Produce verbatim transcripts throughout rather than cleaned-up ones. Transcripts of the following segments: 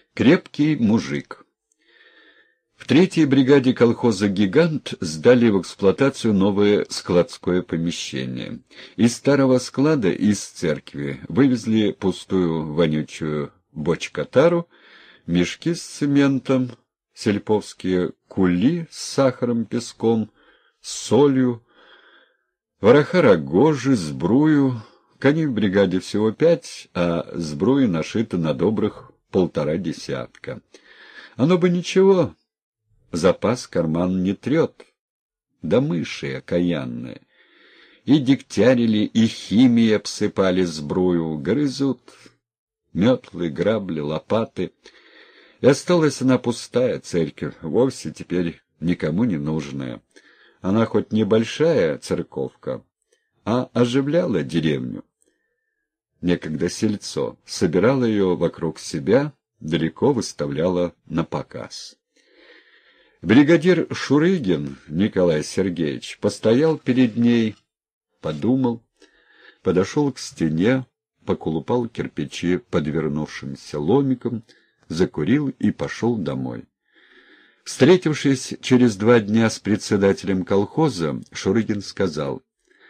Крепкий мужик. В третьей бригаде колхоза «Гигант» сдали в эксплуатацию новое складское помещение. Из старого склада, из церкви, вывезли пустую вонючую бочкотару, мешки с цементом, сельповские кули с сахаром, песком, с солью, вороха рогожи, сбрую. Коней в бригаде всего пять, а сбруи нашито на добрых полтора десятка. Оно бы ничего, запас карман не трет. Да мыши окаянные. И дегтярили, и химией обсыпали сбрую, грызут метлы, грабли, лопаты. И осталась она пустая, церковь, вовсе теперь никому не нужная. Она хоть небольшая церковка, а оживляла деревню. Некогда сельцо, собирала ее вокруг себя, далеко выставляла на показ. Бригадир Шурыгин Николай Сергеевич постоял перед ней, подумал, подошел к стене, поколупал кирпичи подвернувшимся ломиком, закурил и пошел домой. Встретившись через два дня с председателем колхоза, Шурыгин сказал: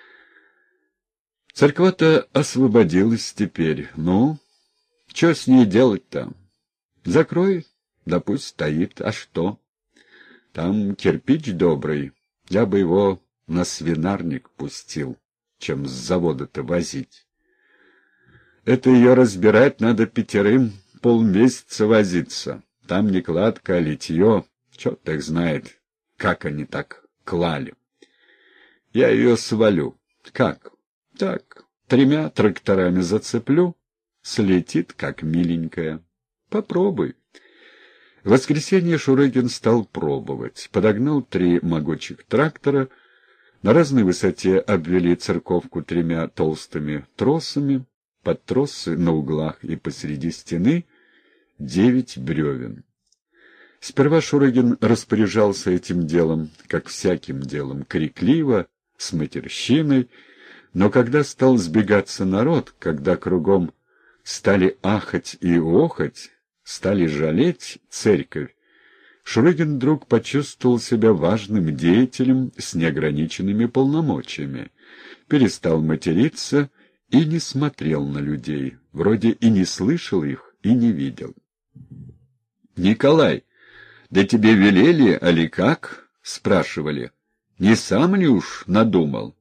«Церква-то освободилась теперь. Ну, что с ней делать-то? Закрой, да пусть стоит. А что? Там кирпич добрый. Я бы его на свинарник пустил, чем с завода-то возить. Это ее разбирать надо пятерым, полмесяца возиться. Там не кладка, а литье. Черт их знает, как они так клали. Я ее свалю. Как? Так, тремя тракторами зацеплю, слетит, как миленькая. Попробуй». В воскресенье Шурыгин стал пробовать. Подогнал три могучих трактора, на разной высоте обвели церковку тремя толстыми тросами, под тросы на углах и посреди стены девять бревен. Сперва Шурыгин распоряжался этим делом, как всяким делом, крикливо, с матерщиной, но когда стал сбегаться народ, когда кругом стали ахать и охать, стали жалеть церковь, Шурыгин вдруг почувствовал себя важным деятелем с неограниченными полномочиями, перестал материться и не смотрел на людей, вроде и не слышал их, и не видел. «Николай, да тебе велели, али как?» — спрашивали. «Не сам ли уж надумал?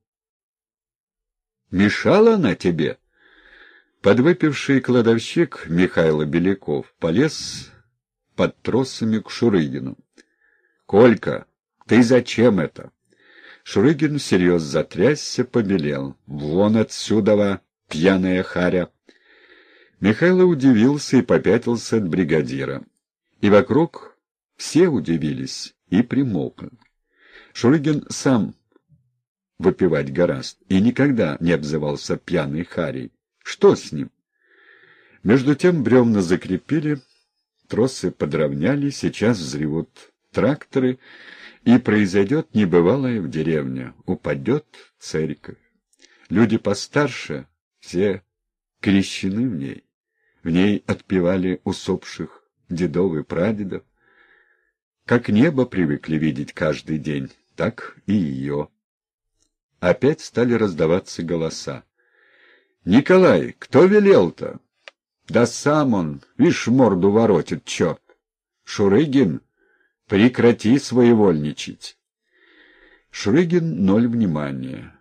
Мешала она тебе?» Подвыпивший кладовщик Михайло Беляков полез под тросами к Шурыгину. «Колька, ты зачем это?» Шурыгин всерьез затрясся, побелел. «Вон отсюда, пьяная харя!» Михайло удивился и попятился от бригадира. И вокруг все удивились и примолкли. Шурыгин сам выпивать гораст и никогда не обзывался пьяной харей. Что с ним? Между тем бревна закрепили, тросы подровняли, сейчас взревут тракторы, и произойдет небывалое в деревне. Упадет церковь. Люди постарше, все крещены в ней. В ней отпевали усопших дедов и прадедов. Как небо привыкли видеть каждый день, так и ее. Опять стали раздаваться голоса. «Николай, кто велел-то?» «Да сам он, вишь, морду воротит, черт!» «Шурыгин, прекрати своевольничать!» Шурыгин ноль внимания.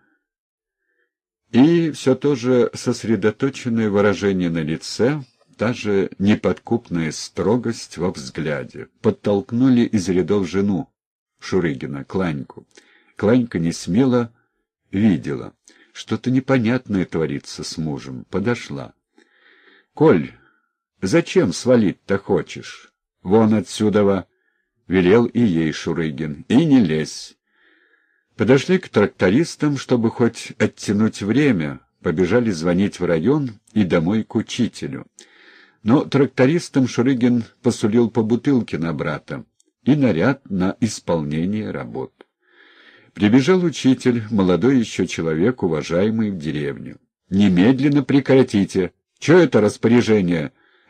И все то же сосредоточенное выражение на лице, та же неподкупная строгость во взгляде. Подтолкнули из рядов жену Шурыгина, Кланьку. Кланька не смело видела. Что-то непонятное творится с мужем. Подошла. «Коль, зачем свалить-то хочешь? Вон отсюда!» — велел и ей Шурыгин. «И не лезь!» Подошли к трактористам, чтобы хоть оттянуть время, побежали звонить в район и домой к учителю. Но трактористам Шурыгин посулил по бутылке на брата и наряд на исполнение работ. Прибежал учитель, молодой еще человек, уважаемый в деревню. «Немедленно прекратите! Че это распоряжение?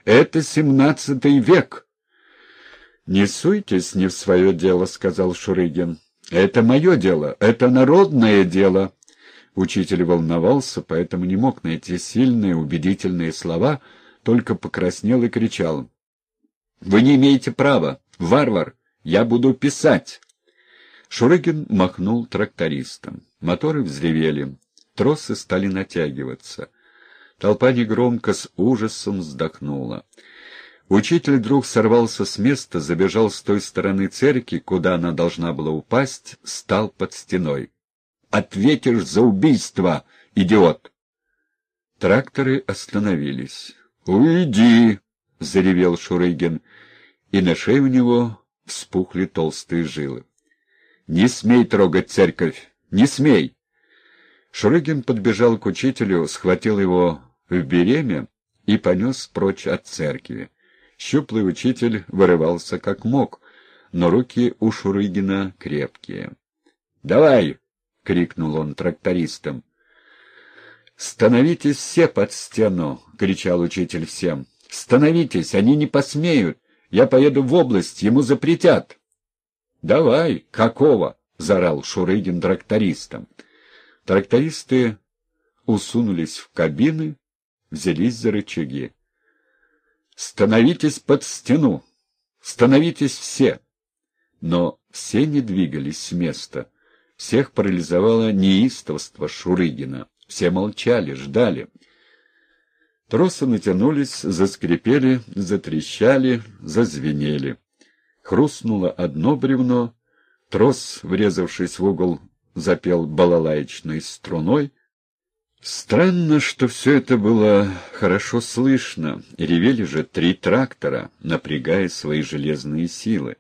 Это семнадцатый век. «Не суйтесь не в свое дело», — сказал Шурыгин. «Это мое дело, это народное дело». Учитель волновался, поэтому не мог найти сильные, убедительные слова, только покраснел и кричал: «Вы не имеете права! Варвар! Я буду писать!» Шурыгин махнул трактористом. Моторы взревели, тросы стали натягиваться. Толпа негромко с ужасом вздохнула. Учитель вдруг сорвался с места, забежал с той стороны церкви, куда она должна была упасть, стал под стеной. «Ответишь за убийство, идиот!» Тракторы остановились. «Уйди!» — заревел Шурыгин, и на шее у него вспухли толстые жилы. «Не смей трогать церковь! Не смей!» Шурыгин подбежал к учителю, схватил его в беремя и понес прочь от церкви. Щуплый учитель вырывался как мог, но руки у Шурыгина крепкие. «Давай!» — крикнул он трактористам. «Становитесь все под стену!» — кричал учитель всем. «Становитесь! Они не посмеют! Я поеду в область, ему запретят!» «Давай! Какого?» — заорал Шурыгин трактористам. Трактористы усунулись в кабины, взялись за рычаги. «Становитесь под стену! Становитесь все!» Но все не двигались с места. Всех парализовало неистовство Шурыгина. Все молчали, ждали. Тросы натянулись, заскрипели, затрещали, зазвенели. Хрустнуло одно бревно, трос, врезавшись в угол, запел балалаечной струной. Странно, что все это было хорошо слышно, и ревели же три трактора, напрягая свои железные силы.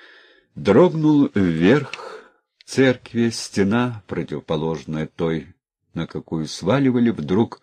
Дрогнул вверх церкви стена, противоположная той, на какую сваливали, вдруг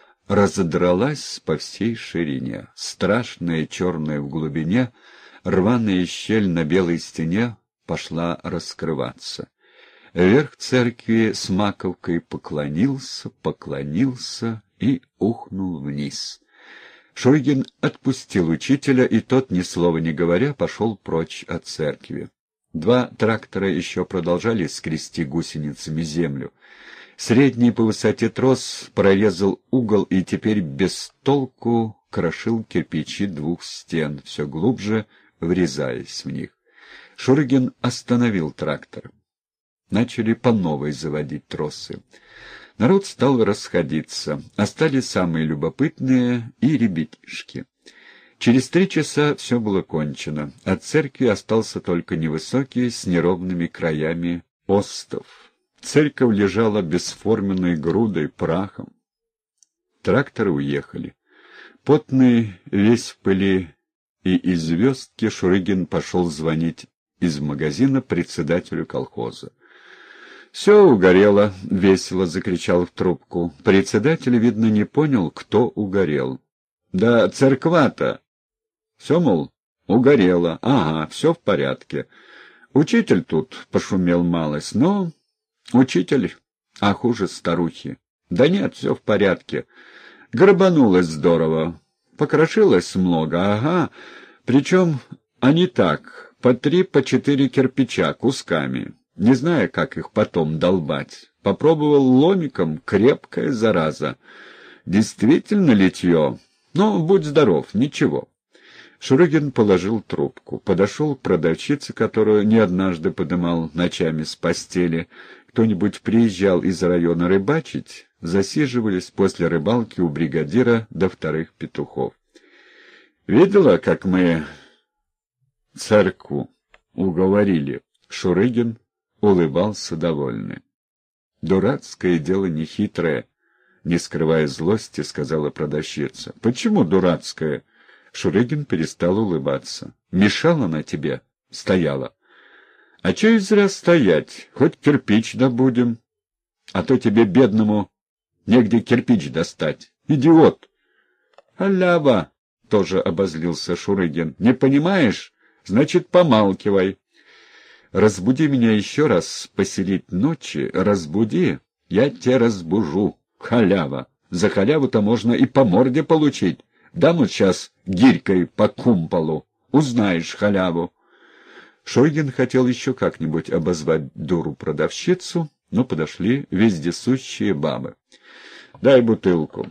разодралась по всей ширине. Страшная черная в глубине, рваная щель на белой стене пошла раскрываться. Верх церкви с маковкой поклонился, поклонился и ухнул вниз. Шурыгин отпустил учителя, и тот, ни слова не говоря, пошел прочь от церкви. Два трактора еще продолжали скрести гусеницами землю. Средний по высоте трос прорезал угол и теперь без толку крошил кирпичи двух стен, все глубже врезаясь в них. Шурыгин остановил трактор. Начали по новой заводить тросы. Народ стал расходиться. Остались самые любопытные и ребятишки. Через три часа все было кончено. От церкви остался только невысокий с неровными краями остов. Церковь лежала бесформенной грудой прахом. Тракторы уехали. Потный, весь в пыли и из звездки, Шурыгин пошел звонить из магазина председателю колхоза. «Все угорело», — весело закричал в трубку. Председатель, видно, не понял, кто угорел. «Да церква-то!» «Все, мол, угорело. Ага, все в порядке. Учитель тут пошумел малость, но... Учитель, а хуже старухи. Да нет, все в порядке. Грабанулось здорово. Покрошилось много, ага. Причем они так, по три, по четыре кирпича кусками. Не знаю, как их потом долбать. Попробовал ломиком, крепкая зараза. Действительно литье. Ну, будь здоров, ничего». Шурыгин положил трубку, подошел к продавщице, которую не однажды подымал ночами с постели. Кто-нибудь приезжал из района рыбачить, засиживались после рыбалки у бригадира до вторых петухов. «Видела, как мы церкву уговорили?» Шурыгин улыбался довольный. «Дурацкое дело нехитрое», — не скрывая злости, сказала продавщица. «Почему дурацкое?» Шурыгин перестал улыбаться. «Мешала она тебе?» «Стояла». «А че и зря стоять? Хоть кирпич добудем. А то тебе, бедному, негде кирпич достать. Идиот!» «Халява!» — тоже обозлился Шурыгин. «Не понимаешь? Значит, помалкивай. Разбуди меня еще раз поселить ночи, разбуди, я тебя разбужу. Халява! За халяву-то можно и по морде получить. Дам вот сейчас гирькой по кумполу. Узнаешь халяву. Шурыгин хотел еще как-нибудь обозвать дуру-продавщицу, но подошли вездесущие бабы. — Дай бутылку.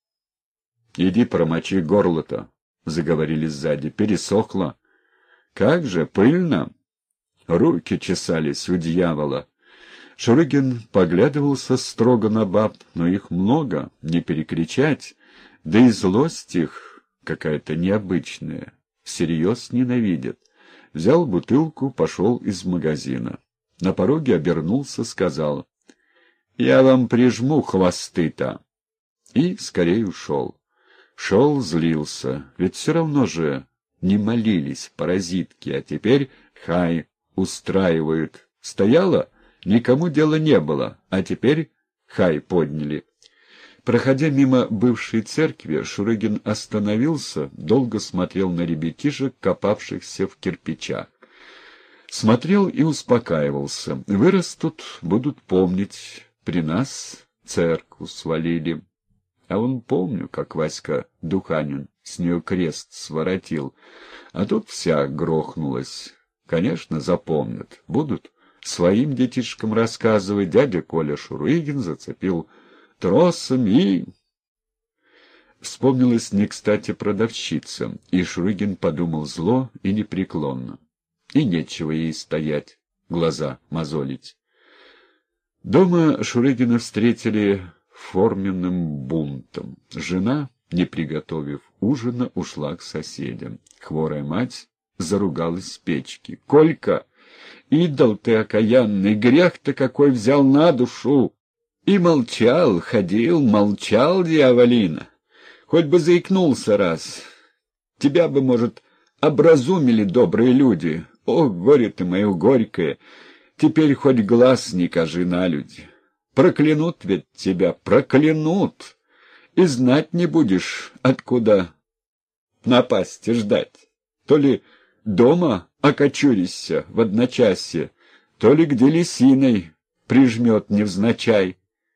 — Иди промочи горло-то, — заговорили сзади. — Пересохло. — Как же, пыльно. Руки чесались у дьявола. Шурыгин поглядывался строго на баб, но их много, не перекричать, да и злость их какая-то необычная, всерьез ненавидят. Взял бутылку, пошел из магазина. На пороге обернулся, сказал: «Я вам прижму хвосты-то!» И скорее ушел. Шел, злился, ведь все равно же не молились паразитки, а теперь хай устраивают. Стояла, никому дела не было, а теперь хай подняли. Проходя мимо бывшей церкви, Шурыгин остановился, долго смотрел на ребятишек, копавшихся в кирпичах. Смотрел и успокаивался. Вырастут, будут помнить, при нас церковь свалили. А он помню, как Васька Духанин с нее крест своротил, а тут вся грохнулась. Конечно, запомнят, будут своим детишкам рассказывать. Дядя Коля Шурыгин зацепил тросом и... Вспомнилась не кстати продавщица, и Шурыгин подумал зло и непреклонно. И нечего ей стоять, глаза мозолить. Дома Шурыгина встретили форменным бунтом. Жена, не приготовив ужина, ушла к соседям. Хворая мать заругалась с печки. — Колька, идол ты окаянный, грех-то какой взял на душу! И молчал, ходил, молчал, дьяволина. Хоть бы заикнулся раз. Тебя бы, может, образумили добрые люди. О, горе ты мое горькое! Теперь хоть глаз не кажи на люди. Проклянут ведь тебя, проклянут. И знать не будешь, откуда напасти ждать. То ли дома окочуришься в одночасье, то ли где лисиной прижмет невзначай.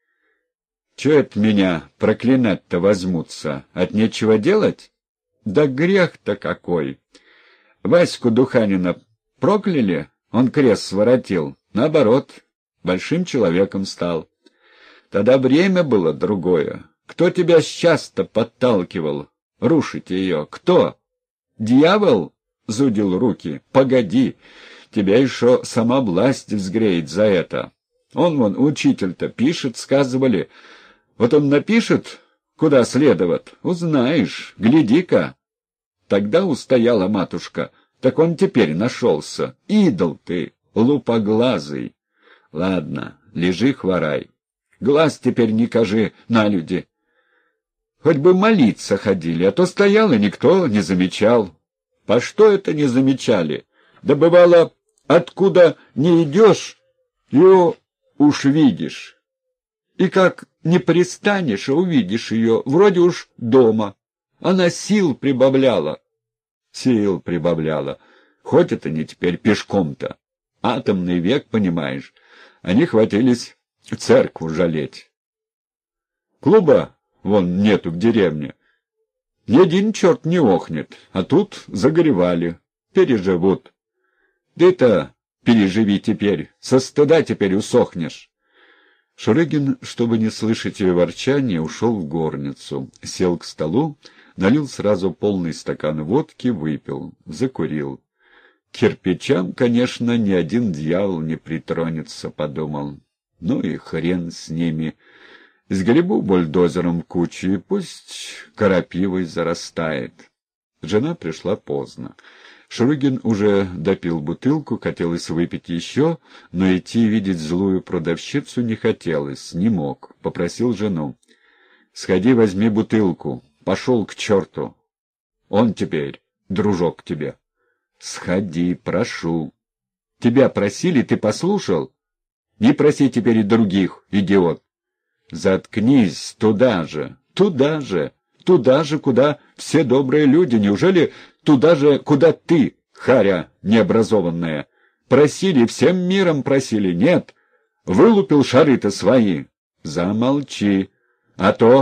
Че это меня проклинать-то возьмутся? От нечего делать? Да грех-то какой! Ваську Духанина прокляли, он крест своротил. Наоборот, большим человеком стал. Тогда время было другое. Кто тебя сейчас-то подталкивал рушить ее? Кто? Дьявол зудил руки? Погоди, тебя еще сама власть взгреет за это. Он вон, учитель-то, пишет, сказывали. Вот он напишет, куда следовать, узнаешь, гляди-ка. Тогда устояла матушка, так он теперь нашелся. Идол ты, лупоглазый. Ладно, лежи, хворай. Глаз теперь не кажи на люди. Хоть бы молиться ходили, а то стоял, и никто не замечал. По что это не замечали? Да бывало, откуда не идешь, ее уж видишь. И как не пристанешь, а увидишь ее, вроде уж дома. Она сил прибавляла. Сил прибавляла. Хоть это не теперь пешком-то. Атомный век, понимаешь. Они хватились церкву жалеть. Клуба вон нету в деревне. Ни один черт не охнет, а тут загоревали. Переживут. Ты-то переживи теперь, со стыда теперь усохнешь. Шурыгин, чтобы не слышать ее ворчания, ушел в горницу, сел к столу, налил сразу полный стакан водки, выпил, закурил. К кирпичам, конечно, ни один дьявол не притронется, подумал. Ну и хрен с ними. Сгребу бульдозером кучу, и пусть крапивой зарастает. Жена пришла поздно. Шурыгин уже допил бутылку, хотелось выпить еще, но идти видеть злую продавщицу не хотелось, не мог. Попросил жену: «Сходи, возьми бутылку. Пошел к черту. Он теперь дружок тебе». «Сходи, прошу». «Тебя просили, ты послушал? Не проси теперь и других, идиот». «Заткнись, туда же, туда же, туда же, куда все добрые люди. Неужели туда же, куда ты, харя необразованная? Просили, всем миром просили, нет? Вылупил шары-то свои. Замолчи, а то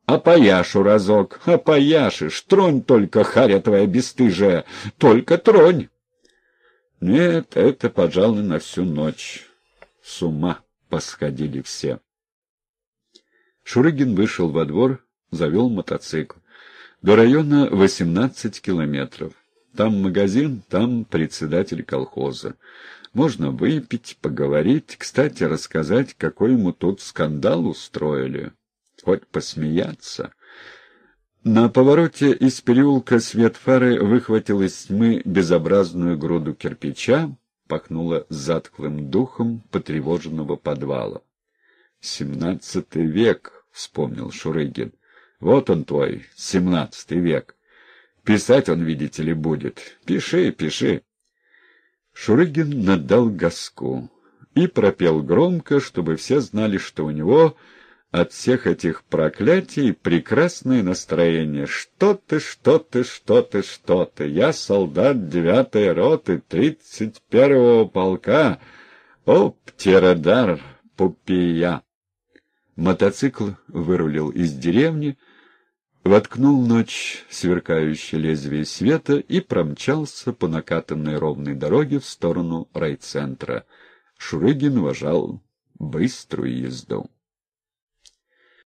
Опояшу разок, опояшешь, тронь только, харя твоя бесстыжая, только тронь. Нет, это, пожалуй, на всю ночь. С ума посходили все. Шурыгин вышел во двор, завел мотоцикл. До района восемнадцать километров. Там магазин, там председатель колхоза. Можно выпить, поговорить, кстати, рассказать, какой ему тут скандал устроили. Хоть посмеяться. На повороте из переулка свет фары выхватил из тьмы безобразную груду кирпича, пахнуло затхлым духом потревоженного подвала. «Семнадцатый век», — вспомнил Шурыгин. «Вот он твой, семнадцатый век. Писать он, видите ли, будет. Пиши, пиши». Шурыгин надал газку и пропел громко, чтобы все знали, что у него от всех этих проклятий прекрасное настроение. «Что ты, что ты, что ты, что ты! Я солдат девятой роты тридцать первого полка! О, Птирадар, Пупия!» Мотоцикл вырулил из деревни, воткнул ночь сверкающее лезвие света и промчался по накатанной ровной дороге в сторону райцентра. Шурыгин вожал быструю езду.